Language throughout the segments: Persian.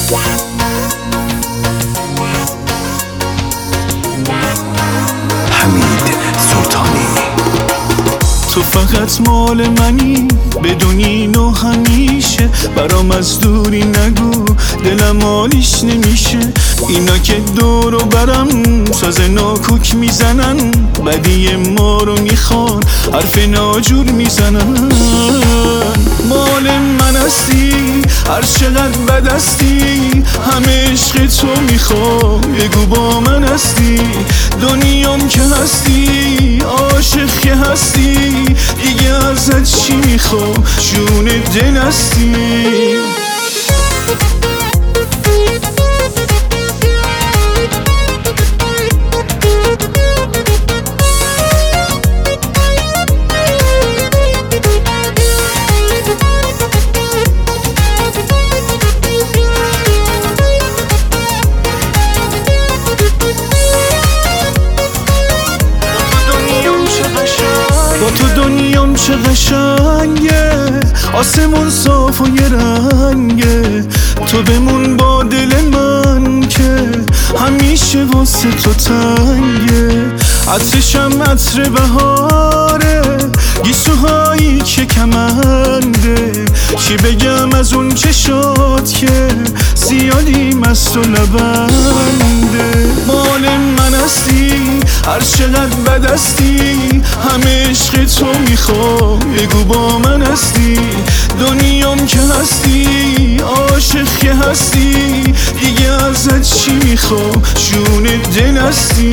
حمید سلطانی. تو فقط مال منی بدونین و همیشه برام از دوری نگو دلم حالیش نمیشه. اینا که دور و برم ساز ناکوک میزنن بدی ما رو میخوان حرف ناجور میزنن. مال من هستی هر چقدر بد هستی همه عشق تو میخوام بگو با من هستی. دنیام که هستی عاشق که هستی دیگه ازت چی میخوام جون دل هستی. با تو دنیام چه قشنگه آسمون صاف و یه رنگه. تو بمون با دل من که همیشه واسه تو تنگه. عطرشم عطر بهاره گیسوهایی که کمنده. چی بگم از اون چشات که زیادی مست و لبنده. مال من هستی هر چقدر بد هستی همه عشق تو میخوام بگو با من هستی. دنیام که هستی عاشق که هستی دیگه ازت چی میخوام جون دل هستی.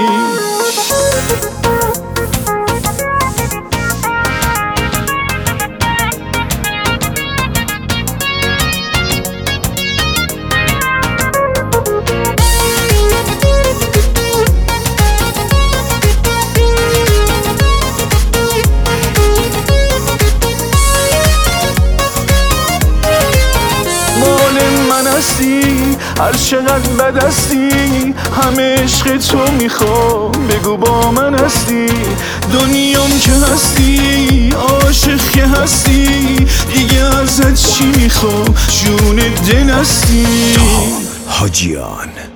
هر چقدر بد هستی همه عشق تو میخوام بگو با من هستی. دنیام که هستی عاشق که هستی دیگه ازت چی میخوام جون دل هستی. حاجیان.